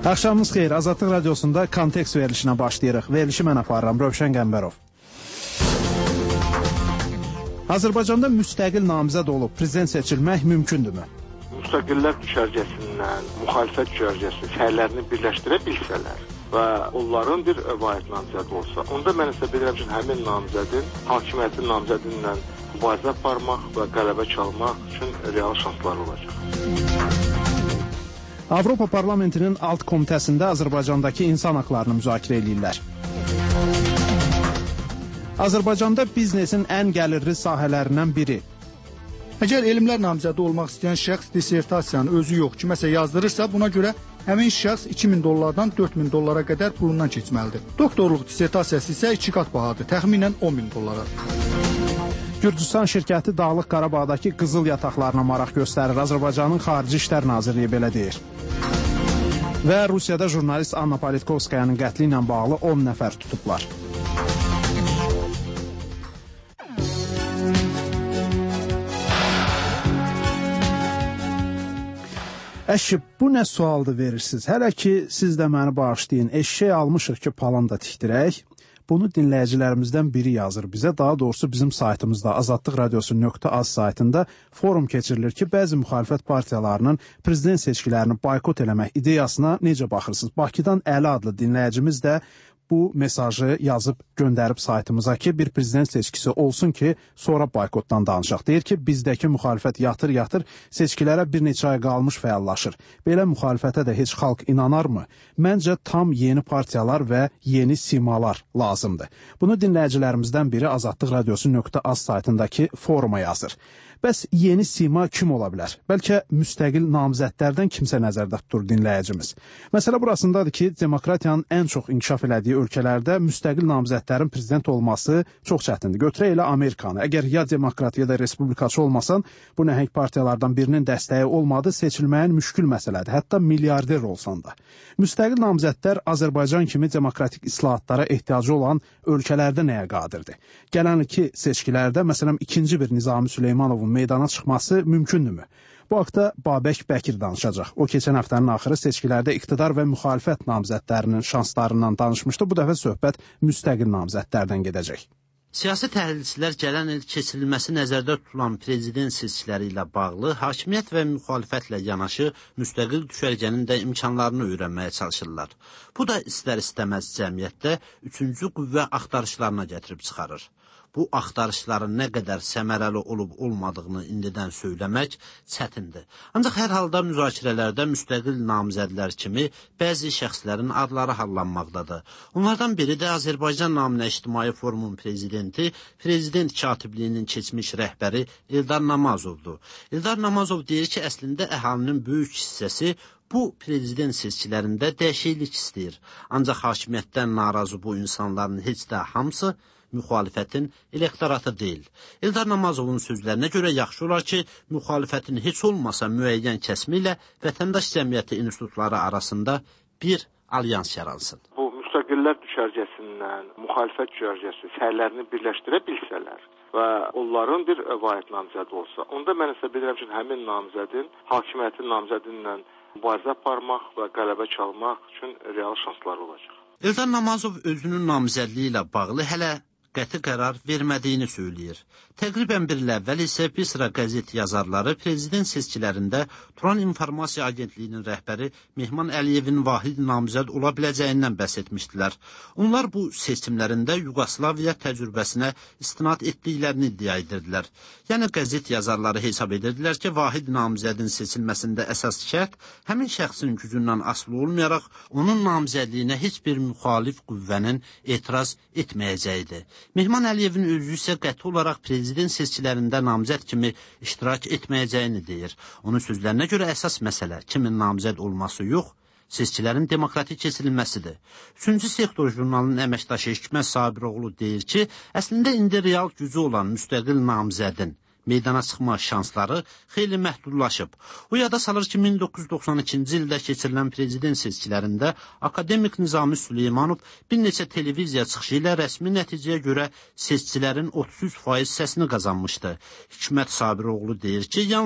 Axşamınız xeyir. Azadlıq Radiosunda kontekst verilişinə başlayırıq. Verilişi mən aparıram, Rövşən Qəmbərov. Azərbaycanda müstəqil namizəd olub prezident seçilmək mümkündürmü? Müstəqillər düşərgəsindən müxalifət düşərgəsi səylərini birləşdirə bilsələr və onların bir vahid namizədi olsa, onda mən isə bilirəm ki, həmin namizədin, hakimiyyətin namizədindən mübarizə aparmaq və qələbə çalmaq üçün real şanslar olacaq. Avropa Parlamentinin alt komitəsində Azərbaycandakı insan haqlarını müzakirə edirlər. Azərbaycanda biznesin ən gəlirli sahələrindən biri. Əgər elmlər namizədi olmaq istəyən şəxs dissertasiyanı özü yox, kiməsə yazdırırsa, buna görə həmin şəxs $2000-dan $4000 qədər pulundan keçməlidir. Doktorluq dissertasiyası isə 2 qat bahadır, təxminən $10.000. Gürcüstan şirkəti Dağlıq Qarabağdakı qızıl yataqlarına maraq göstərir. Azərbaycanın Xarici İşlər Nazirliyi belə deyir. Və Rusiyada jurnalist Anna Politkovskayanın qətli ilə bağlı 10 nəfər tutublar. Əşi, bu nə sualdır verirsiniz? Hələ ki, siz də məni bağışlayın. Eşşək almışıq ki, palan da tikdirək. Bunu dinləyicilərimizdən biri yazır bizə. Daha doğrusu bizim saytımızda azadlıqradiosu.az saytında forum keçirilir ki, bəzi müxalifət partiyalarının prezident seçkilərini boykot eləmək ideyasına necə baxırsınız? Bakıdan Əli adlı dinləyicimiz də bu mesajı yazıb göndərib saytımıza ki, bir prezident seçkisi olsun ki, sonra boykotdan danışaq. Deyir ki, bizdəki müxalifət yatır, seçkilərə bir neçə ay qalmış fəallaşır. Belə müxalifətə də heç xalq inanarmı? Məncə tam yeni partiyalar və yeni simalar lazımdır. Bunu dinləyicilərimizdən biri azadlıqradiosu.az saytındakı foruma yazır. Bəs yeni sima kim ola bilər? Bəlkə müstəqil namizədlərdən kimsə nəzərdə tutur dinləyicimiz. Məsələ burasındadır ki, demokratiyanın ən çox inkişaf elədiyi ölkələrdə müstəqil namizədlərin prezident olması çox çətindir. Götürək elə Amerikanı. Əgər ya demokrat ya da respublikaçı olmasan, bu nəhəng partiyalardan birinin dəstəyi olmadı, seçilməyin müşkül məsələdir. Hətta milyarder olsan da. Müstəqil namizədlər Azərbaycan kimi demokratik islahatlara ehtiyacı olan ölkələrdə nəyə qadirdir? Gələn ilki seçkilərdə, məsələn, ikinci bir Nizami Süleymanovun meydana çıxması mümkündürmü? Bu haqda Babək Bəkir danışacaq. O, keçən həftənin axırı seçkilərdə iqtidar və müxalifət namizədlərinin şanslarından danışmışdı. Bu dəfə söhbət müstəqil namizədlərdən gedəcək. Siyasi təhlilçilər gələn il keçirilməsi nəzərdə tutulan prezident seçkiləri ilə bağlı hakimiyyət və müxalifətlə yanaşı müstəqil düşərgənin də imkanlarını öyrənməyə çalışırlar. Bu da istər-istəməz cəmiyyətdə üçüncü qüvvə axtarışlarına gətirib çıxarır. Bu axtarışların nə qədər səmərəli olub-olmadığını indidən söyləmək çətindir. Ancaq hər halda müzakirələrdə müstəqil namizədlər kimi bəzi şəxslərin adları hallanmaqdadır. Onlardan biri də Azərbaycan naminə İctimai Forumun prezidenti, prezident katibliyinin keçmiş rəhbəri Eldar Namazovdur. Eldar Namazov deyir ki, əslində əhalinin böyük hissəsi bu prezident seçkilərində dəyişiklik istəyir. Ancaq hakimiyyətdən narazı bu insanların heç də hamısı müxalifətin elektoratı deyil. Eldar Namazovun sözlərinə görə yaxşı olar ki, müxalifətin heç olmasa müəyyən kəsmi ilə vətəndaş cəmiyyəti institutları arasında bir alyans yaransın. Bu müstəqillər düşərgəsindən müxalifət düşərgəsi səylərini birləşdirə bilsələr və onların bir vahid namizədi olsa, onda mən isə bilirəm ki, həmin namizədin, hakimiyyətin namizədindən mübarizə aparmaq və qələbə çalmaq üçün real şanslar olacaq. Eldar Namazov özünün namizədliyi ilə bağlı hələ qəti qərar vermədiyini söyləyir. Təqribən bir il əvvəl isə bir sıra qəzet yazarları prezident seçkilərində Turan İnformasiya Agentliyinin rəhbəri Mehman Əliyevin vahid namizəd ola biləcəyindən bəhs etmişdilər. Onlar bu seçimlərində Yugoslaviya təcrübəsinə istinad etdiklərini iddia edirdilər. Yəni qəzet yazarları hesab edirdilər ki, vahid namizədin seçilməsində əsas şərt həmin şəxsin gücündən asılı olmayaraq onun namizədliyinə heç bir müxalif qüvvənin etiraz etməyəcəyidir. Mehman Əliyevin özü isə qəti olaraq prezident seçkilərində namizəd kimi iştirak etməyəcəyini deyir. Onun sözlərinə görə əsas məsələ kimin namizəd olması yox, seçkilərin demokratik keçirilməsidir. 3-cü sektor jurnalının əməkdaşı Hikmət Sabiroğlu deyir ki, əslində indi real gücü olan müstəqil namizədin meydana çıxma şansları xeyli məhdudlaşıb. O yada salır ki, 1992-ci ildə keçirilən prezident seçkilərində akademik Nizami Süleymanov bir neçə televiziya çıxışı ilə rəsmi nəticəyə görə seçkilərin 33% səsini qazanmışdı. Hikmət Sabiroğlu deyir ki, yalnız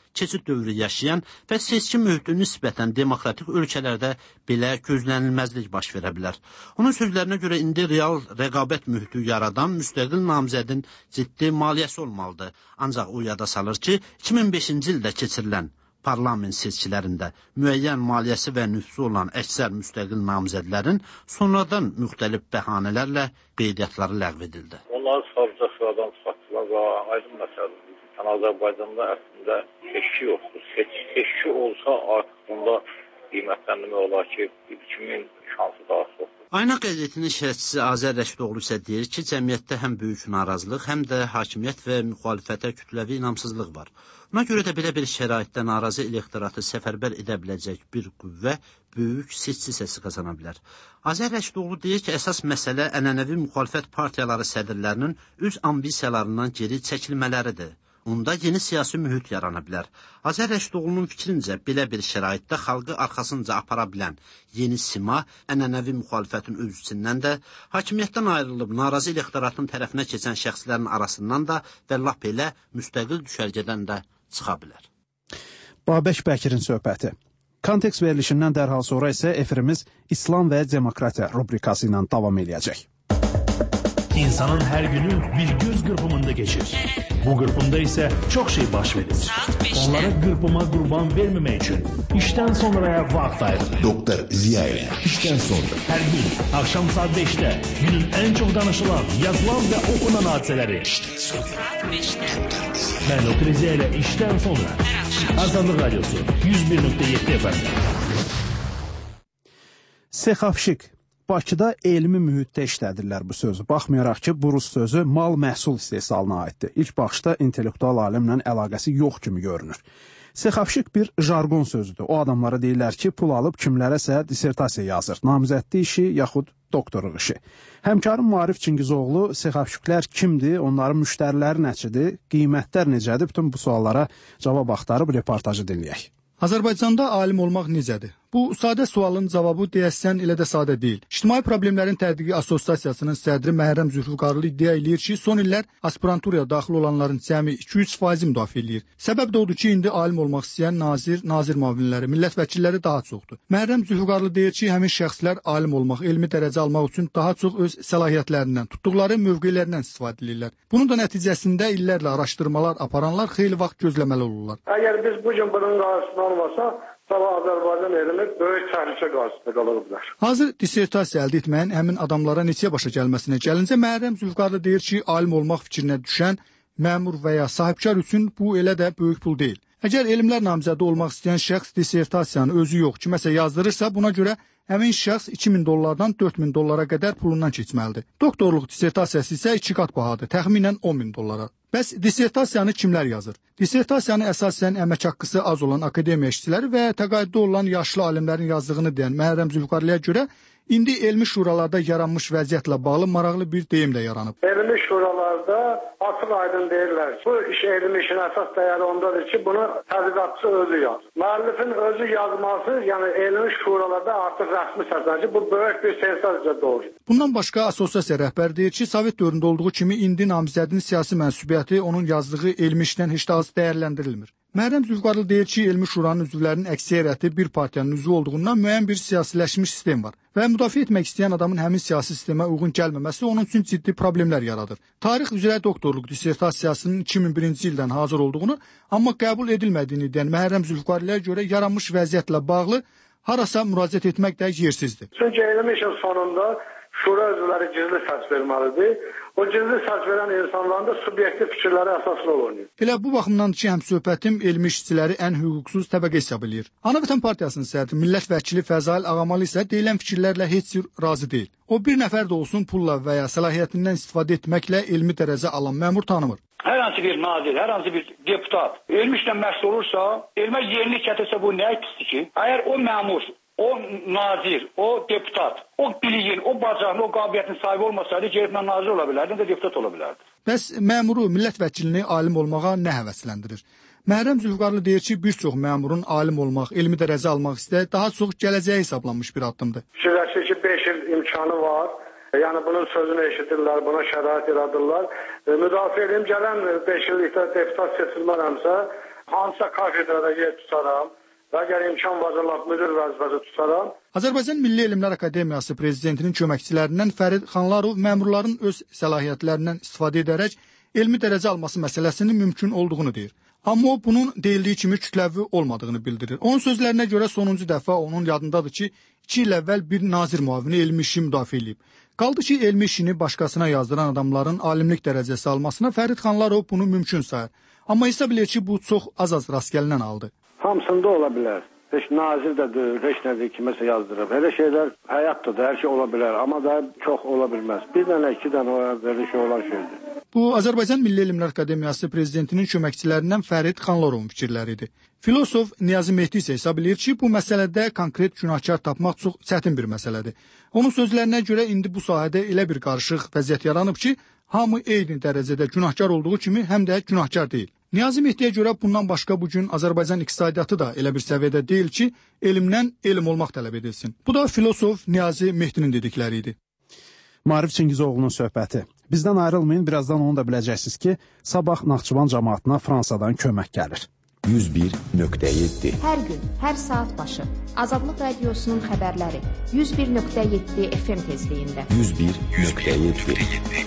keçid dövrü yaşayan və seçki mühiti nisbətən demokratik ölkələrdə belə gözlənilməzlik baş verə bilər. Onun sözlərinə görə indi real rəqabət mühiti yaradan müstəqil namizədin ciddi maliyyəsi olmalıdır. Ancaq o yada salır ki, 2005-ci ildə keçirilən parlament seçkilərində müəyyən maliyyəsi və nüfusu olan əksər müstəqil namizədlərin sonradan müxtəlif bəhanələrlə qeydiyyatları ləğv edildi. Onları savcı sıradan çıxartdılar və aydın məsələdir. Azərbaycanda əslində seçki yoxdur. Seçki olsa artıq bunda qiymətləndirmək olar ki, kimin şansı daha çoxdur. Ayna qəzetinin şərhçisi Azər Rəşidoğlu isə deyir ki, cəmiyyətdə həm böyük narazılıq, həm də hakimiyyət və müxalifətə kütləvi inamsızlıq var. Buna görə də belə bir şəraitdə narazı elektoratı səfərbər edə biləcək bir qüvvə böyük seçki səsi qazana bilər. Azər Rəşidoğlu deyir ki, əsas məsələ ənənəvi müxalifət partiyaları sədrlərinin öz ambisiyalarından geri çəkilmələridir. Onda yeni siyasi mühit yarana bilər. Azər Rəşidoğlu'nun fikrincə belə bir şəraitdə xalqı arxasınca apara bilən yeni sima ənənəvi müxalifətin özüsündən də, hakimiyyətdən ayrılıb narazı elektoratın tərəfinə keçən şəxslərin arasından da və lap elə müstəqil düşərgədən də çıxa bilər. Babək Bəkirin söhbəti. Kontekst verilişindən dərhal sonra isə efirimiz İslam və Demokratiya rubrikası ilə davam edəcək. İnsanın her günü bir göz kırpımında geçir. Bu kırpımda ise çok şey baş verir. Onlara kırpıma kurban vermemek için işten sonraya vakit ayırır. Doktor Ziyaeli. İşten sonra her gün akşam saat 5'te günün en çok danışılan, yazılan ve okunan hadiseleri. Ben Doktor Ziyaeli işten sonra. Azadlık Radyosu 101.7 FM. Sexavşik. Bakıda elmi mühitdə işlədirlər bu sözü. Baxmayaraq ki, bu rus sözü mal məhsul istehsalına aiddir. İlk baxışda intellektual alimlə əlaqəsi yox kimi görünür. Sexavşik bir jargon sözüdür. O adamlara deyirlər ki, pul alıb kimlərəsə dissertasiya yazır. Namizədli işi yaxud doktorluq işi. Həmkarım Maarif Çingizoğlu Sexavşiklər kimdir, onların müştəriləri nəçidir, qiymətlər necədir? Bütün bu suallara cavab axtarıb reportajı dinləyək. Azərbaycanda alim olmaq necədir? Bu sadə sualın cavabı deyəsən elə də sadə deyil. İctimai Problemlərin Tədqiqi Assosiasiyasının sədri Məhrəm Zülfüqarlı iddia eləyir ki, son illər aspiranturaya daxil olanların cəmi 2-3% müdafiə eləyir. Səbəb də odur ki, indi alim olmaq istəyən nazir müavinləri, millət vəkilləri daha çoxdur. Məhrəm Zülfüqarlı deyir ki, həmin şəxslər alim olmaq, elmi dərəcə almaq üçün daha çox öz səlahiyyətlərindən, tutduqları mövqelərindən istifadə edirlər. Bunun da nəticəsində illərlə araşdırmalar aparanlar xeyli vaxt gözləməli olurlar. Əgər biz bu gün bunun qarşısını almasaq, sabah Azərbaycan elmi böyük təhlükə qarşısında qalır bilər. Hazır dissertasiya əldə etməyin həmin adamlara neçə başa gəlməsinə gəlincə, Məhrəm Zülfüqarlı deyir ki, alim olmaq fikrinə düşən məmur və ya sahibkar üçün bu elə də böyük pul deyil. Əgər elmlər namizədi olmaq istəyən şəxs dissertasiyanı özü yox, kiməsə yazdırırsa, buna görə həmin şəxs $2000-dan $4000 qədər pulundan keçməlidir. Doktorluq dissertasiyası isə 2 qat bahadır, təxminən $10.000. Bəs dissertasiyanı kimlər yazır? Dissertasiyanı əsasən əmək haqqısı az olan akademiya işçiləri və təqaüddə olan yaşlı alimlərin yazdığını deyən Məhrəm Zülfüqarlıya görə indi elmi şuralarda yaranmış vəziyyətlə bağlı maraqlı bir deyim də yaranıb. Elmi şuralarda açıq aydın deyirlər ki, bu elmi işin əsas dəyəri ondadır ki, bunu tədqiqatçı özü yazır. Müəllifin özü yazması, yəni elmi şuralarda artıq rəsmi səslənir. Bu böyük bir sensasiya doğurur. Bundan başqa assosiasiya rəhbəri deyir ki, Sovet dövründə olduğu kimi indi namizədin siyasi mənsubiyyəti onun yazdığı elmi işdən heç də az dəyərləndirilmir. Məhrəm Zülfüqarlı deyir ki, elmi şuranın üzvlərinin əksəriyyəti bir partiyanın üzvü olduğundan müəyyən bir siyasiləşmiş sistem var və müdafiə etmək istəyən adamın həmin siyasi sistemə uyğun gəlməməsi onun üçün ciddi problemlər yaradır. Tarix üzrə doktorluq dissertasiyasının 2001-ci ildən hazır olduğunu, amma qəbul edilmədiyini deyən Məhrəm Zülfüqarlıya görə yaranmış vəziyyətlə bağlı harasa müraciət etmək də yersizdir. Çünki elmi işin sonunda şura üzvləri gizli səs verməlidir. O gizli səs verən insanların da subyektiv fikirləri əsas rol oynayır. Elə bu baxımdan ki, həmsöhbətim elmi işçiləri ən hüquqsuz təbəqə hesab edir. Ana Vətən Partiyasının sədri millət vəkili Fəzail Ağamalı isə deyilən fikirlərlə heç cür razı deyil. O bir nəfər də olsun pulla və ya səlahiyyətindən istifadə etməklə elmi dərəcə alan məmur tanımır. Hər hansı bir nazir, hər hansı bir deputat elmi işlə məşğul olursa, elmə yenilik gətirsə bu nə pisdir ki? Əgər o məmur, o nazir, o deputat, o biliyin, o bacarığın, o qabiliyyətin sahibi olmasaydı, gəlib nazir ola bilərdi, də deputat ola bilərdi. Bəs məmuru, millət vəkilini alim olmağa nə həvəsləndirir? Məhrəm Zülfüqarlı deyir ki, bir çox məmurun alim olmaq, elmi dərəcə almaq istəyi daha çox gələcəyə hesablanmış bir addımdır. Fikirləşir ki, 5 il imkanı var. Yəni bunun sözünü eşidirlər, buna şərait yaradırlar. Müdafiə edeyim, gələn 5 illikdə deputat seçilmərəmsə, Hansısa kafedrada yer tutaram və əgər imkan varsa lap müdir vəzifəsi tutaram. Azərbaycan Milli Elmlər Akademiyası prezidentinin köməkçilərindən Fərid Xanlarov məmurların öz səlahiyyətlərindən istifadə edərək elmi dərəcə alması məsələsinin mümkün olduğunu deyir. Amma o bunun deyildiyi kimi kütləvi olmadığını bildirir. Onun sözlərinə görə sonuncu dəfə onun yadındadır ki, 2 il əvvəl bir nazir müavini elmi işi müdafiə edib. Qaldı ki, elmi işini başqasına yazdıran adamların alimlik dərəcəsi almasına Fərid Xanlarov bunu mümkün sayır. Amma hesab edir ki, bu çox az rast gəlinən haldır. Hamısında ola bilər. Heç nazir də deyil, heç nədir kiməsə yazdırıb. Elə şeylər həyatdır, hər şey ola bilər, amma da çox ola bilməz. Bir dənə, 2 dənə belə şey olan şeydir. Bu, Azərbaycan Milli Elmlər Akademiyası prezidentinin köməkçilərindən Fərid Xanlarovun fikirləridir. Filosof Niyazi Mehdi isə hesab edir ki, bu məsələdə konkret günahkar tapmaq çox çətin bir məsələdir. Onun sözlərinə görə indi bu sahədə elə bir qarışıq vəziyyət yaranıb ki, hamı eyni dərəcədə günahkar olduğu kimi həm də günahkar deyil. Niyazi Mehdiyə görə bundan başqa bugün Azərbaycan iqtisadiyyatı da elə bir səviyyədə deyil ki, elmdən elm olmaq tələb edilsin. Bu da filosof Niyazi Mehdinin dedikləri idi. Maarif Çingizoğlu'nun söhbəti. Bizdən ayrılmayın, birazdan onu da biləcəksiniz ki, sabah Naxçıvan cəmaatına Fransadan kömək gəlir. 101.7 Hər gün, hər saat başı Azadlıq Radiosunun xəbərləri 101.7 FM tezliyində. 101.7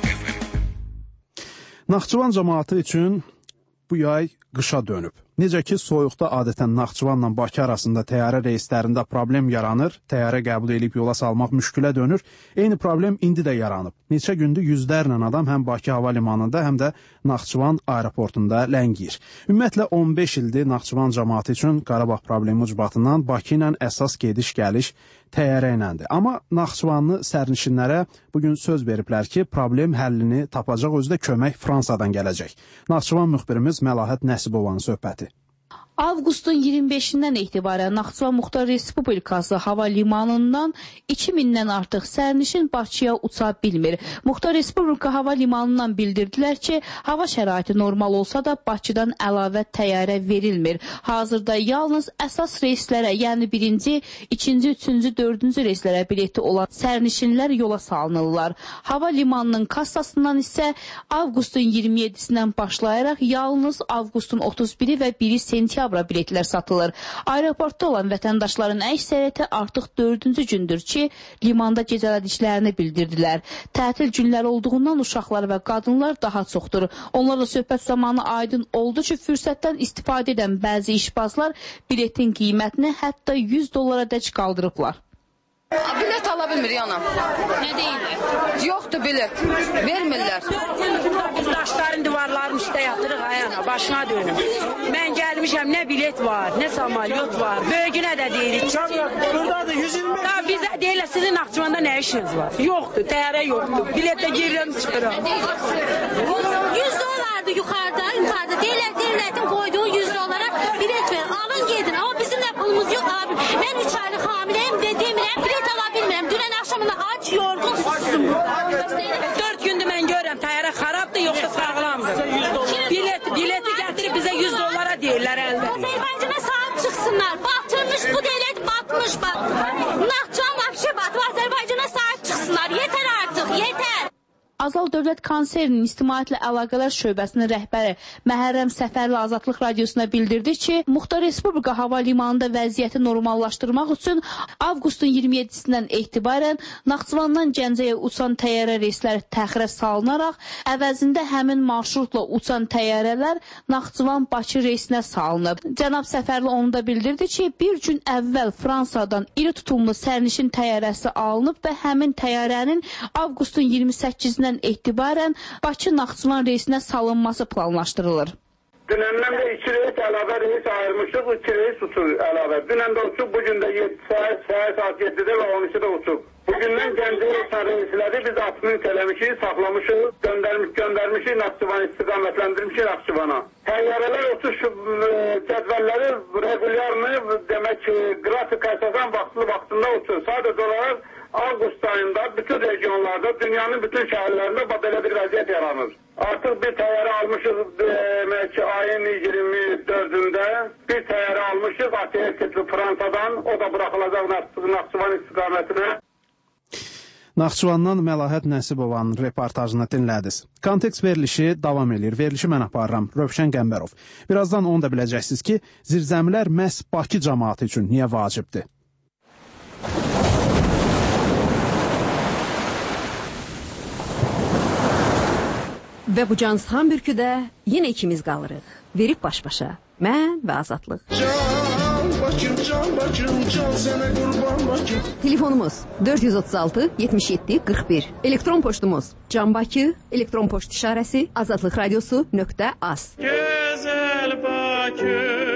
Naxçıvan cəmaatı üçün bu yay qışa dönüb. Necə ki, soyuqda adətən Naxçıvanla Bakı arasında təyyarə reyslərində problem yaranır, təyyarə qəbul edib yola salmaq müşkülə dönür, eyni problem indi də yaranıb. Neçə gündür yüzlərlə adam həm Bakı hava limanında, həm də Naxçıvan aeroportunda ləngiyir. Ümumiyyətlə 15 ildir Naxçıvan cəmaatı üçün Qarabağ problemi ucbatından Bakı ilə əsas gediş-gəliş təyyarə iləndir. Amma Naxçıvanlı sərnişinlərə bugün söz veriblər ki, problem həllini tapacaq, özü də kömək Fransadan gələcək. Naxçıvan müxbirimiz Məlahət Nəsibovanın söhbəti. Avqustun 25-dən etibarən Naxçıvan Muxtar Respublikası hava limanından 2000-dən artıq sərnişin Bakıya uça bilmir. Muxtar Respublika hava limanından bildirdilər ki, hava şəraiti normal olsa da Bakıdan əlavə təyyarə verilmir. Hazırda yalnız əsas reyslərə, yəni 1-ci, 2-ci, 3-cü, 4-cü reyslərə bileti olan sərnişinlər yola salınırlar. Hava limanının kassasından isə avqustun 27-sindən başlayaraq yalnız avqustun 31-i və 1-i sentyabr biletlər satılır. Aeroportda olan vətəndaşların əksəriyyəti artıq 4-cü gündür ki, limanda gecələdiklərini bildirdilər. Tətil günləri olduğundan uşaqlar və qadınlar daha çoxdur. Onlarla söhbət zamanı aydın oldu ki, fürsətdən istifadə edən bəzi işbazlar biletin qiymətini hətta $100 qaldırıblar. Bilet ala bilmir anam. Nə deyirlər? Yoxdur bilet. Vermirlər. Biz daşların divarların üstə yatırıq ayana, başına dönüm. Mən gəlmişəm, nə bilet var, nə samalyot var. Böyüyünə də deyirik. Buradadır 120. Da bizə deyirlər, sizin Naxçıvanda nə işiniz var? Yoxdur, təyyarə yoxdur. Biletdə girirəm, çıxıram. $100 yuxarıda deyirlər, devlətin qoyduğu $100 bilet ver. Alın gedin. Amma bizim də pulumuz yox abi. Mən 3 aylıq hamiləyim və demirəm, bilet ala bilmirəm. Dünən axşamında ac, yorğun, susuzum. 4 gündür mən görürəm, təyyarə xarabdır, yoxsa sağlamdır. Bileti gətirib bizə $100 deyirlər əldə. Azərbaycana sahib çıxsınlar. Batırmış, bu devlet batmış. Naxçıvan vəbşə batıb, Azərbaycana sahib çıxsınlar. Yetər artıq, yetər. Azal Dövlət Konserinin İctimaiyyətlə Əlaqələr Şöbəsinin rəhbəri Məhərrəm Səfərli Azadlıq Radiosuna bildirdi ki, Muxtar Respublika hava limanında vəziyyəti normallaşdırmaq üçün avqustun 27-sindən etibarən Naxçıvandan Gəncəyə uçan təyyarə reysləri təxirə salınaraq, əvəzində həmin marşrutla uçan təyyarələr Naxçıvan-Bakı reysinə salınıb. Cənab Səfərli onu da bildirdi ki, bir gün əvvəl Fransadan iri tutumlu sərnişin təyyarəsi alınıb və həmin təyyarənin avqustun 28-dən etibarən Bakı-Naxçıvan reysinə salınması planlaşdırılır. Dünəndən də 2 reys əlavə reys ayırmışıq, 2 reys uçur əlavə. Dünən də uçub, bugün də 7 saat 7-də və 12-də uçub. Bugündən Gəncəyə uçan reysləri biz 60 eləmişik, saxlamışıq, göndərmişik Naxçıvan istiqamətləndirmişik Naxçıvana. Təyyarələr uçuş cədvəlləri regularını, demək ki, qrafik əsasən vaxtında uçur. Sadəcə olaraq avqust ayında bütün regionlarda, dünyanın bütün şəhərlərində belə bir vəziyyət yaranır. Artıq bir təyyarə almışıq, demək ki, ayın 24-də bir təyyarə almışıq, ATS Fransadan, o da buraxılacaq Naxçıvan istiqamətinə. Naxçıvandan Məlahət Nəsibovanın reportajını dinlədiniz. Kontekst verilişi davam edir. Verilişi mən aparıram. Rövşən Qəmbərov. Birazdan onu da biləcəksiniz ki, zirzəmilər məhz Bakı cəmaatı üçün niyə vacibdir? Və bu cansıxan bürküdə yenə ikimiz qalırıq. Verib baş-başa. Mən və Azadlıq. Can Bakım, can sənə qurban Bakım. Telefonumuz 436 77 41. Elektron poçtumuz canbakı, elektron poçt işarəsi azadlıqradiosu.az. Gözəl Bakı.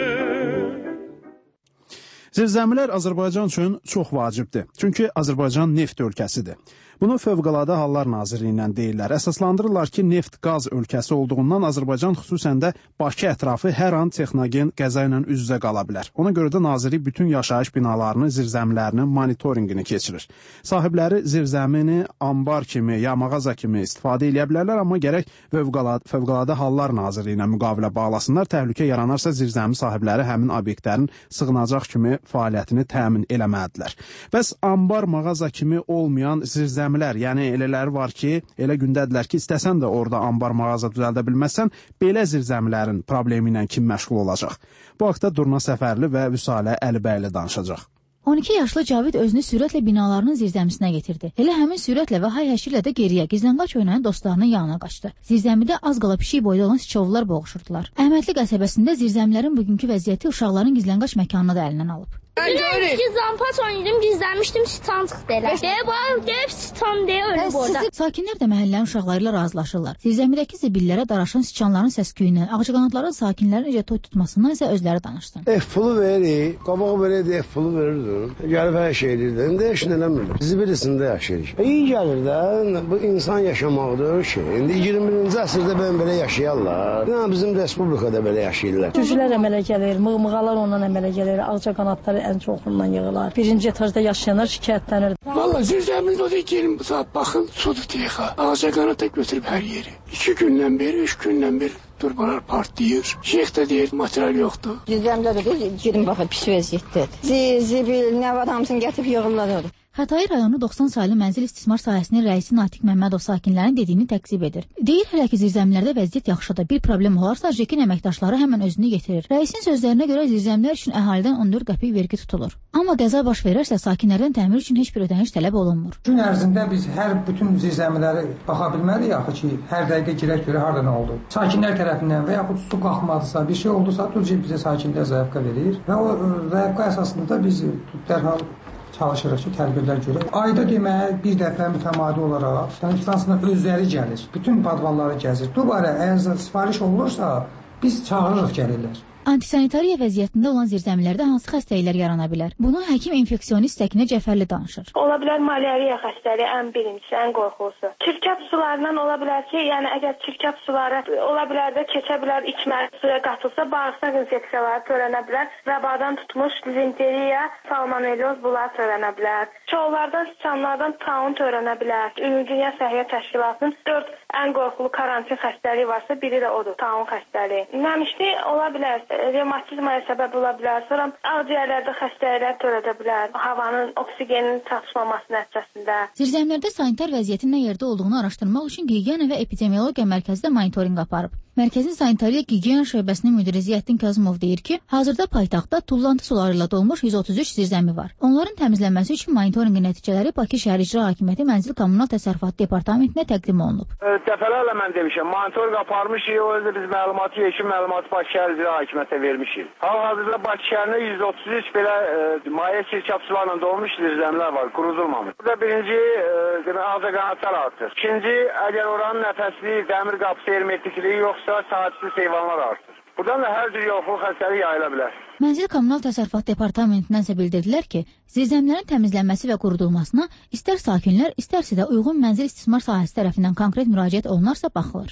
Zirzəmilər Azərbaycan üçün çox vacibdir. Çünki Azərbaycan neft ölkəsidir. Bunu Fövqəladə Hallar Nazirliyindən deyirlər. Əsaslandırırlar ki, neft-qaz ölkəsi olduğundan Azərbaycan xüsusən də Bakı ətrafı hər an texnogen qəza ilə üz-üzə qala bilər. Ona görə də nazirlik bütün yaşayış binalarını, zirzəmilərinin monitorinqini keçirir. Sahibləri zirzəmini ambar kimi, ya mağaza kimi istifadə edə bilərlər, amma gərək Fövqəladə Hallar Nazirliyinə müqavilə bağlasınlar. Təhlükə yaranarsa zirzəmi sahibləri həmin obyektlərin sığınacaq kimi fəaliyyətini təmin eləməlidirlər. Bəs ambar, mağaza kimi olmayan zirzəmilər, yəni elələri var ki, elə gündədirlər ki, istəsən də orada ambar, mağaza düzəldə bilməzsən, belə zirzəmilərin problemi ilə kim məşğul olacaq? Bu haqda Durna Səfərli və Vüsalə Əlibəyli danışacaq. 12 yaşlı Cavid özünü sürətlə binalarının zirzəmisinə getirdi. Elə həmin sürətlə və hay-həşirlə də geriyə gizlənqaç oynayan dostlarının yanına qaçdı. Zirzəmidə az qala pişik boyda olan siçovullar boğuşurdular. Əhmədli qəsəbəsində zirzəmilərin bugünkü vəziyyəti uşaqların gizlənqaç məkanını da əlindən alıb. Ki zampat oynadım, gizlənmişdim, sitan çıxdı elə. Deyib sitan deyə ölüb orada. Sakinlər də məhəllənin uşaqları ilə razılaşırlar. Zirzəmidəki zibillərə daraşan siçanların səs-küyündən, ağcaqanadların sakinlərin necə toy tutmasından isə özləri danışsın. F-pulu verir, qabaq verəydi, F-pulu verirdim. Gəlib hər şey edirdi, indi heç nə eləmirdim. Zibilisində yaşayırıq. İyi gəlir də, bu insan yaşamaqdır ki, indi 21-ci əsrdə belə yaşayarlar. Bizim respublikada belə yaşayırlar. Cücülər əmələ gəlir, mığmığalar ondan əmələ gəlir, ağcaqanadları ən çoxundan yığılar. Birinci etajda yaşayanlar şikayətlənir. Valla zirzəmiz odur, gelin saat baxın, sudur deyiqa. Ağcaqanada götürüb hər yeri. 2 gündən beri, 3 gündən beri turbalar partlayır. Şeyx də deyir, material yoxdur. Zirzəmdə də girin baxın, pis vəziyyətdədir. Zibil, nə var, hamısını gətirib yığırlar orada. Xətai rayonu 90 saylı mənzil istismar sahəsinin rəisi Natiq Məmmədov sakinlərin dediyini təqzib edir. Deyir hələ ki zirzəmilərdə vəziyyət yaxşıdır. Bir problem olarsa JEK-in əməkdaşları həmən özünü yetirir. Rəisin sözlərinə görə zirzəmilər üçün əhalidən 14 qəpik vergi tutulur. Amma qəza baş verərsə sakinlərdən təmir üçün heç bir ödəniş tələb olunmur. Gün ərzində biz bütün zirzəmiləri baxa bilmərik axı ki, hər dəqiqə girək görə harda nə oldu. Sakinlər tərəfindən və yaxud su qalxmadısa, bir şey oldusa, Tuzci bizə sakinlər zəifqə verir və o zəifqə əsasında biz dərhal çalışırıq ki, tədbirlər görək. Ayda demək, bir dəfə mütəmadi olaraq, instansına özləri gəlir, bütün padvalları gəzir. Dubara, əgər sifariş olursa, biz çağırırıq gəlirlər. Antisanitariya vəziyyətində olan zirzəmilərdə hansı xəstəliklər yarana bilər? Bunu həkim infeksionist Səkinə Cəfərli danışır. Ola bilər malyariya xəstəliyi ən birincisi, ən qorxulusu. Çirkab sularından ola bilər ki, yəni əgər çirkab suları ola bilər də keçə bilər, içməli suya qatılsa, bağırsaq infeksiyaları törənə bilər. Vəbadan tutmuş dizenteriya, salmonelloz bunlar törənə bilər. Çoğullardan, siçanlardan taun törənə bilər. Ümumdünya Səhiyyə Təşkilatının 4 ən qorxulu karantin xəstəliyi varsa, biri də odur, taun xəstəliyi. Nəmişli ola bilər. Revmatizmaya səbəb ola bilər, sonra ağciyərlərdə xəstəliklər törədə bilər, havanın oksigenin çatışmaması nəticəsində. Zirzəmilərdə sanitar vəziyyətin nə yerdə olduğunu araşdırmaq üçün Gigiyena və Epidemiologiya Mərkəzi də monitorinq aparıb. Mərkəzin Sanitariya Gigiyena şöbəsinin müdiri Ziyəddin Kazımov deyir ki, hazırda paytaxtda tullantı suları ilə dolmuş 133 zirzəmi var. Onların təmizlənməsi üçün monitorinqin nəticələri Bakı Şəhər İcra Hakimiyyəti Mənzil Kommunal Təsərrüfatı Departamentinə təqdim olunub. Dəfələrlə mən demişəm, monitorinq aparmışıq, o özü biz məlumatı, yeşil məlumatı Bakı Şəhər İcra Hakimiyyətinə vermişik. Hal-hazırda Bakı şəhərində 133 belə maye çirkab sularla dolmuş zirzəmilər var, qurudulmamış. Burada birinci ağcaqanadlar artır. İkinci, əgər oranın nəfəsliyi, dəmir qapısı hermetikliyi yoxsa, sahibsiz heyvanlar artır. Buradan da hər cür yoxluq xəstəlik yayıla bilər. Mənzil Kommunal Təsərrüfatı Departamentindən isə bildirdilər ki, zirzəmlərin təmizlənməsi və qurudulmasına istər sakinlər, istərsə də uyğun mənzil istismar sahəsi tərəfindən konkret müraciət olunarsa baxılır.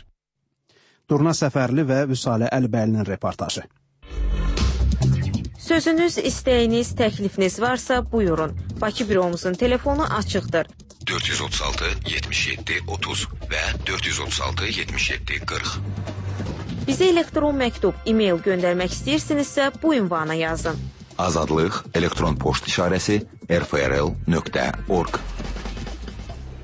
Durna Səfərli və Vüsalə Əlbəylinin reportajı. Sözünüz, istəyiniz, təklifiniz varsa buyurun. Bakı büromuzun telefonu açıqdır. 436 77 30 və 436 77 40. Bizə elektron məktub, e-mail göndərmək istəyirsinizsə bu ünvana yazın. Azadlıq elektron poçt işarəsi rfrl.org.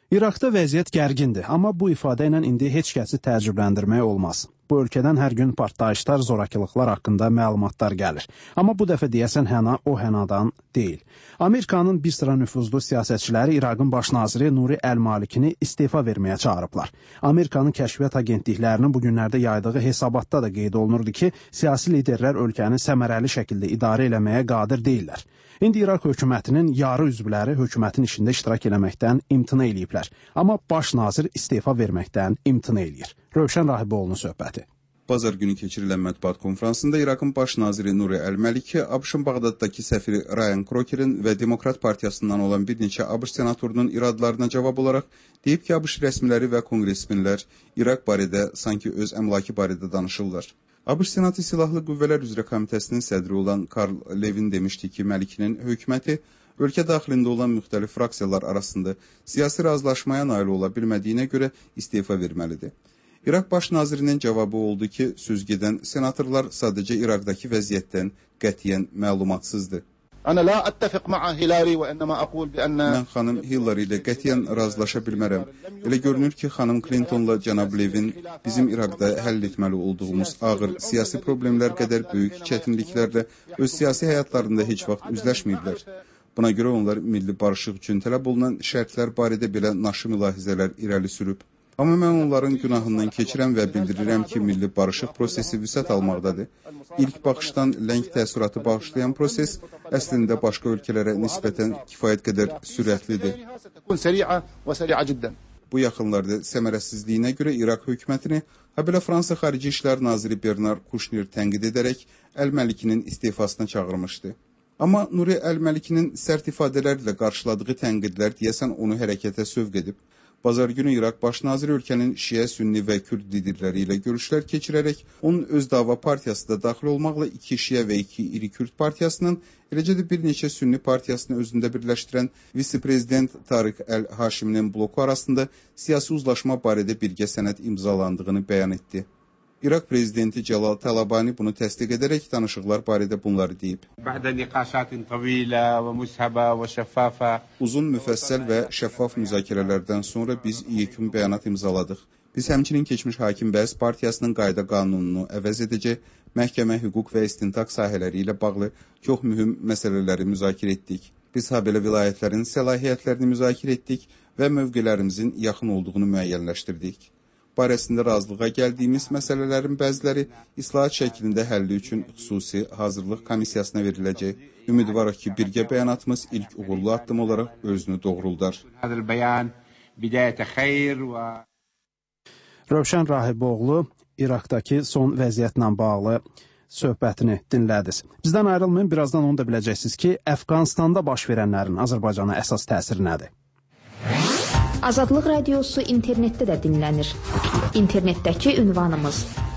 İraqda vəziyyət gərgindir, amma bu ifadə ilə indi heç kəsi təəccübləndirmək olmaz. Bu ölkədən hər gün partlayışlar, zorakılıqlar haqqında məlumatlar gəlir. Amma bu dəfə deyəsən həna o hənadan deyil. Amerikanın bir sıra nüfuzlu siyasətçiləri İraqın baş naziri Nuri Əl-Malikini istefa verməyə çağırıblar. Amerikanın kəşfiyyat agentliklərinin bu günlərdə yaydığı hesabatda da qeyd olunurdu ki, siyasi liderlər ölkəni səmərəli şəkildə idarə eləməyə qadir deyillər. İndi İraq hökumətinin yarı üzvləri hökumətin işində iştirak eləməkdən imtina eləyiblər. Amma baş nazir istefa verməkdən imtina eləyir. Rövşən Rahiboğlu'nun söhbəti. Bazar günü keçirilən mətbuat konfransında İraqın baş naziri Nuri Əl-Məliki, ABŞ-ın Bağdaddakı səfiri Ryan Krokerin və Demokrat Partiyasından olan bir neçə ABŞ senatorunun iradlarına cavab olaraq deyib ki, ABŞ rəsmiləri və konqresmenlər İraq barədə sanki öz əmlaki barədə danışırlar. ABŞ Senatı Silahlı Qüvvələr üzrə komitəsinin sədri olan Karl Levin demişdi ki, Məlikinin hökuməti ölkə daxilində olan müxtəlif fraksiyalar arasında siyasi razılaşmaya nail ola bilmədiyinə görə istefa verməlidir. İraq baş nazirinin cavabı oldu ki, söz gedən senatorlar sadəcə İraqdakı vəziyyətdən qətiyyən məlumatsızdır. Mən xanım Hillary ilə qətiyyən razılaşa bilmərəm. Elə görünür ki, xanım Clintonla cənab Levin bizim İraqda həll etməli olduğumuz ağır siyasi problemlər qədər böyük çətinliklərlə öz siyasi həyatlarında heç vaxt üzləşməyiblər. Buna görə onlar milli barışıq üçün tələb olunan şərtlər barədə belə naşı mülahizələr irəli sürüb. Amma mən onların günahından keçirəm və bildirirəm ki, milli barışıq prosesi vüsət almaqdadır. İlk baxışdan ləng təəssüratı bağışlayan proses əslində başqa ölkələrə nisbətən kifayət qədər sürətlidir. Bu yaxınlarda səmərəsizliyinə görə İraq hökumətini habelə Fransa Xarici İşlər Naziri Bernard Kouchner tənqid edərək Əl-Məlikinin istifasına çağırmışdı. Amma Nuri Əl-Məlikinin sərt ifadələrlə qarşıladığı tənqidlər deyəsən onu hərəkətə sövq edib. Bazar günü İraq baş naziri ölkənin şiə, sünni və kürd liderləri ilə görüşlər keçirərək onun öz dava partiyası da daxil olmaqla 2 şiə və 2 iri kürd partiyasının, eləcə də bir neçə sünni partiyasını özündə birləşdirən vitse-prezident Tariq Əl-Haşiminin bloku arasında siyasi uzlaşma barədə birgə sənəd imzalandığını bəyan etdi. İraq prezidenti Cəlal Təlabani bunu təsdiq edərək danışıqlar barədə bunları deyib. Uzun, müfəssəl və şəffaf müzakirələrdən sonra biz yekun bəyanat imzaladıq. Biz həmçinin keçmiş hakim bəs partiyasının qayda qanununu əvəz edəcək, məhkəmə, hüquq və istintaq sahələri ilə bağlı çox mühüm məsələləri müzakirə etdik. Biz habelə vilayətlərin səlahiyyətlərini müzakirə etdik və mövqələrimizin yaxın olduğunu müəyyənləşdirdik. Barəsində razılığa gəldiyimiz məsələlərin bəziləri islahat şəklində həlli üçün xüsusi hazırlıq komissiyasına veriləcək. Ümidvarıq ki, birgə bəyanatımız ilk uğurlu addım olaraq özünü doğruldar. Rövşən Rahiboğlu İraqdakı son vəziyyətlə bağlı söhbətini dinlədiniz. Bizdən ayrılmayın, birazdan onu da biləcəksiniz ki, Əfqanistanda baş verənlərin Azərbaycana əsas təsiri nədir? Azadlıq Radiosu internetdə də dinlənir. İnternetdəki ünvanımız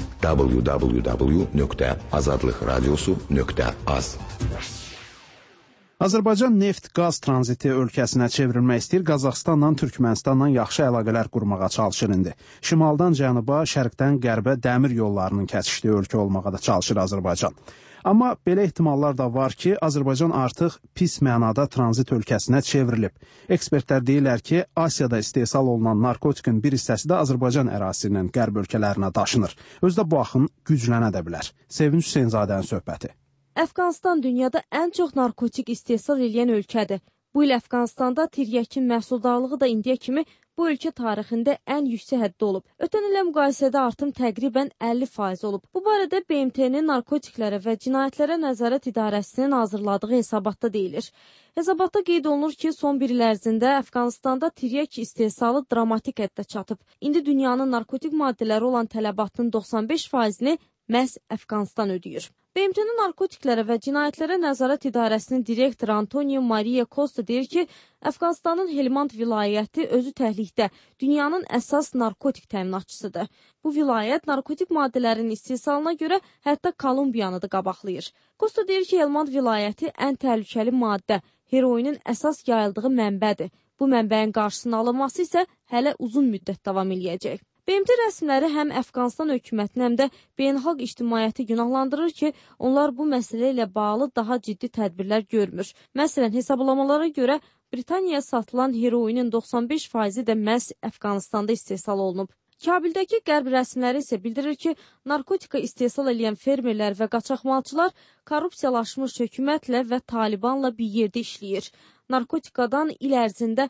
www.azadlıqradiosu.az. Azərbaycan neft-qaz tranziti ölkəsinə çevrilmək istəyir. Qazaxıstanla, Türkmənistanla yaxşı əlaqələr qurmağa çalışır indi. Şimaldan cənuba, şərqdən qərbə dəmir yollarının kəsişdiyi ölkə olmağa da çalışır Azərbaycan. Amma belə ehtimallar da var ki, Azərbaycan artıq pis mənada tranzit ölkəsinə çevrilib. Ekspertlər deyirlər ki, Asiyada istehsal olunan narkotikin bir hissəsi də Azərbaycan ərazisinin qərb ölkələrinə daşınır. Özdə bu axın güclənə də bilər. Sevinç Hüseynzadənin söhbəti. Əfqanistan dünyada ən çox narkotik istehsal edən ölkədir. Bu il Əfqanistanda tiryəkin məhsuldarlığı da indiyə kimi bu ölkə tarixində ən yüksək həddə olub. Ötən ilə müqayisədə artım təqribən 50% olub. Bu barədə BMT-nin Narkotiklərə və Cinayətlərə Nəzarət İdarəsinin hazırladığı hesabatda deyilir. Hesabatda qeyd olunur ki, son bir il ərzində Əfqanistanda tiryək istehsalı dramatik həddə çatıb. İndi dünyanın narkotik maddələri olan tələbatının 95%-ni məhz Əfqanistan ödəyir. BMT-nin Narkotiklərə və Cinayətlərə Nəzarət İdarəsinin direktoru Antonio Maria Costa deyir ki, Əfqanistanın Helmand vilayəti özü təhlükdə dünyanın əsas narkotik təminatçısıdır. Bu vilayət narkotik maddələrin istehsalına görə hətta Kolumbiyanı da qabaqlayır. Costa deyir ki, Helmand vilayəti ən təhlükəli maddə, heroinin əsas yayıldığı mənbədir. Bu mənbəyin qarşısının alınması isə hələ uzun müddət davam eləyəcək. BMT rəsmiləri həm Əfqanistan hökumətini, həm də beynəlxalq ictimaiyyəti günahlandırır ki, onlar bu məsələ ilə bağlı daha ciddi tədbirlər görmür. Məsələn, hesablamalara görə Britaniyaya satılan heroinin 95% də məhz Əfqanistanda istehsal olunub. Kabildəki qərb rəsmiləri isə bildirir ki, narkotika istehsal edən fermerlər və qaçaqmalçılar korrupsiyalaşmış hökumətlə və Talibanla bir yerdə işləyir. Narkotikadan il ərzində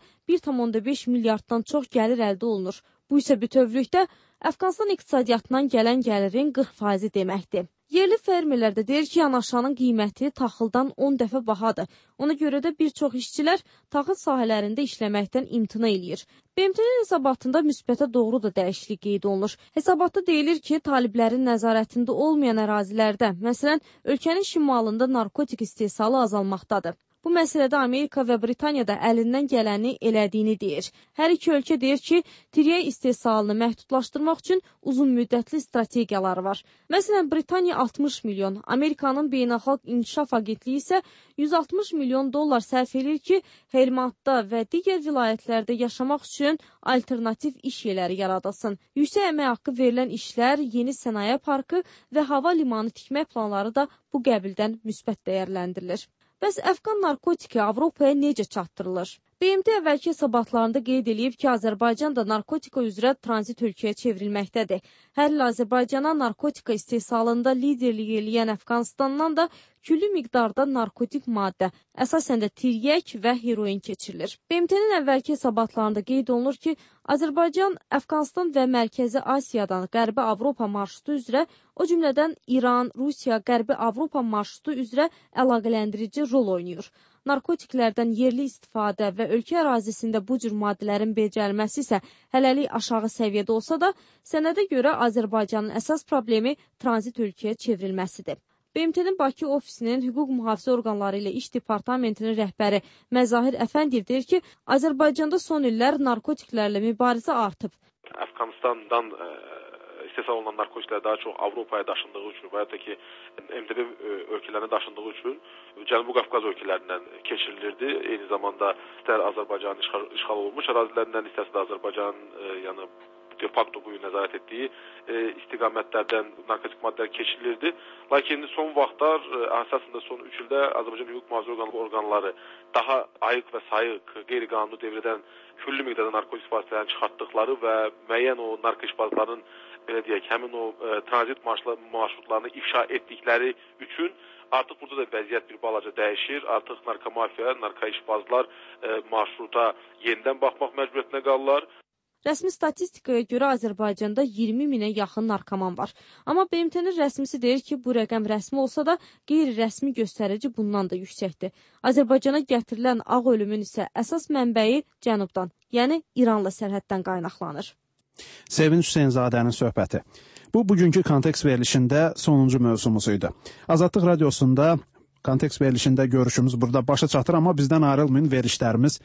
1,5 milyarddan çox gəlir əldə olunur. Bu isə bütövlükdə Əfqanistan iqtisadiyyatından gələn gəlirin 40% deməkdir. Yerli fermerlər də deyir ki, yanaşanın qiyməti taxıldan 10 dəfə bahadır. Ona görə də bir çox işçilər taxıl sahələrində işləməkdən imtina eləyir. BMT-nin hesabatında müsbətə doğru da dəyişiklik qeyd olunur. Hesabatda deyilir ki, taliblərin nəzarətində olmayan ərazilərdə, məsələn, ölkənin şimalında narkotik istehsalı azalmaqdadır. Bu məsələdə Amerika və Britaniya da əlindən gələni elədiyini deyir. Hər iki ölkə deyir ki, tiryək istehsalını məhdudlaşdırmaq üçün uzun müddətli strategiyaları var. Məsələn, Britaniya 60 milyon, Amerikanın Beynəlxalq İnkişaf Agentliyi isə 160 milyon dollar sərf edir ki, Helmandda və digər vilayətlərdə yaşamaq üçün alternativ iş yerləri yaradılsın. Yüksək əmək haqqı verilən işlər, yeni sənaye parkı və hava limanı tikmək planları da bu qəbildən müsbət dəyərləndirilir. Bəs Əfqan narkotiki Avropaya necə çatdırılır? BMT əvvəlki hesabatlarında qeyd edib ki, Azərbaycan da narkotika üzrə tranzit ölkəyə çevrilməkdədir. Hər il Azərbaycana narkotika istehsalında liderlik eləyən Əfqanistandan da küllü miqdarda narkotik maddə, əsasən də tiryək və heroin keçirilir. BMT-nin əvvəlki hesabatlarında qeyd olunur ki, Azərbaycan, Əfqanistan və Mərkəzi Asiyadan Qərbi Avropa marşrutu üzrə, o cümlədən İran, Rusiya, Qərbi Avropa marşrutu üzrə əlaqələndirici rol oynayır. Narkotiklərdən yerli istifadə və ölkə ərazisində bu cür maddələrin becərilməsi isə hələlik aşağı səviyyədə olsa da, sənədə görə Azərbaycanın əsas problemi tranzit ölkəyə çevrilməsidir. BMT-nin Bakı ofisinin hüquq mühafizə orqanları ilə iş departamentinin rəhbəri Məzahir Əfəndiyev deyir ki, Azərbaycanda son illər narkotiklərlə mübarizə artıb. Əfqanistandan istehsal olunan narkotiklər daha çox Avropaya daşındığı üçün və ya da ki, MTB ölkələrinə daşındığı üçün Cənubi Qafqaz ölkələrindən keçirilirdi. Eyni zamanda istər Azərbaycanın işğal olunmuş ərazilərindən, istərsə də Azərbaycanın yəni de facto bu gün nəzarət etdiyi istiqamətlərdən narkotik maddələr keçirilirdi. Lakin son vaxtlar, əsasında son 3 ildə Azərbaycan hüquq mühafizə orqanları daha ayıq və sayıq, qeyri-qanuni devrədən küllü miqdarda narkotik vasitələrini çıxartdıqları və müəyyən o narkotiklərin belə deyək, həmin o tranzit marşrutlarını ifşa etdikləri üçün artıq burada da vəziyyət bir balaca dəyişir. Artıq narkomafiya, narkoişbazlar marşruta yenidən baxmaq məcburiyyətinə qalırlar. Rəsmi statistikaya görə Azərbaycanda 20 minə yaxın narkoman var. Amma BMT-nin rəsmisi deyir ki, bu rəqəm rəsmi olsa da qeyri-rəsmi göstərici bundan da yüksəkdir. Azərbaycana gətirilən ağ ölümün isə əsas mənbəyi cənubdan, yəni İranla sərhəddən qaynaqlanır. Sevinç Hüseynzadənin söhbəti. Bu, bugünkü kontekst verilişində sonuncu mövzumuz idi. Azadlıq radiosunda kontekst verilişində görüşümüz burada başa çatır, amma bizdən ayrılmayın, verilişlərimiz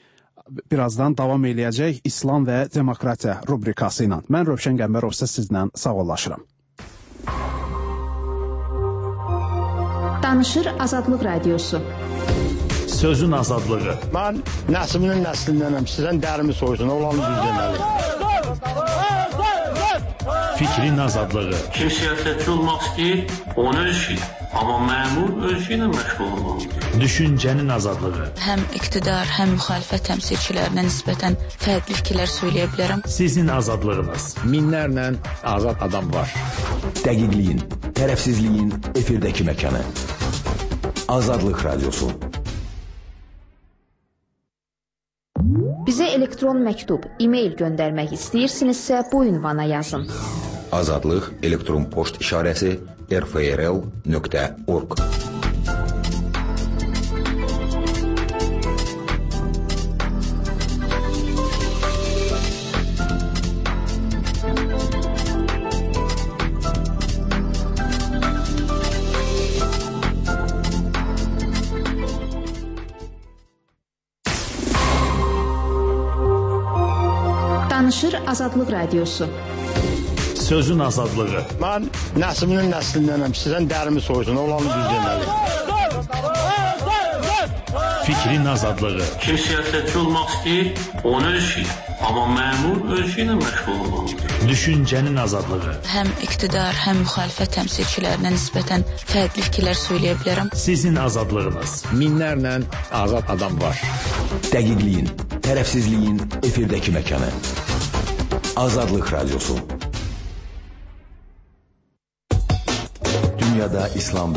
birazdan davam eləyəcək İslam və Demokratiya rubrikası ilə. Mən Rövşən Qəmbərov sizlə sağollaşıram. Danışır Azadlıq Radiosu. Sözün azadlığı. Mən nəslinin nəslindənəm. Sizdən dərimi soysun, olanı düz deməli. Fikrin azadlığı. Kim siyasətçi olmaq istəyir, onu ölçür. Amma məmur ölçü ilə məşğul olmalıdır. Düşüncənin azadlığı. Həm iqtidar, həm müxalifət təmsilçilərinə nisbətən fərqli fikirlər söyləyə bilərəm. Sizin azadlığınız. Minlərlə azad adam var. Dəqiqliyin, tərəfsizliyin efirdəki məkanı. Azadlıq Radiosu. Bizə elektron məktub, e-mail göndərmək istəyirsinizsə bu ünvana yazın. Azadlıq elektron poçt işarəsi rfrl.org. Danışır Azadlıq Radiosu. Sözün azadlığı. Mən nəslinin nəslindənəm. Sizdən dərimi soysun, olanı düz deməli. Fikrin azadlığı. Kim siyasətçi olmaq istəyir, onu ölçür. Amma məmur öz işi ilə məşğul olmalıdır. Düşüncənin azadlığı. Həm iqtidar, həm müxalifət təmsilçilərinə nisbətən fərqli fikirlər söyləyə bilərəm. Sizin azadlığınız. Minlərlə azad adam var. Dəqiqliyin, tərəfsizliyin efirdəki məkanı. Azadlıq Radyosu. Dünyada İslam